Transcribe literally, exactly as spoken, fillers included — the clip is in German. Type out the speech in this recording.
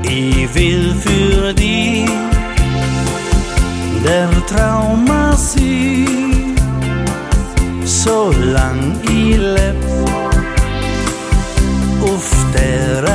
Ich will für dich der Trauma sein, solang ich leb auf der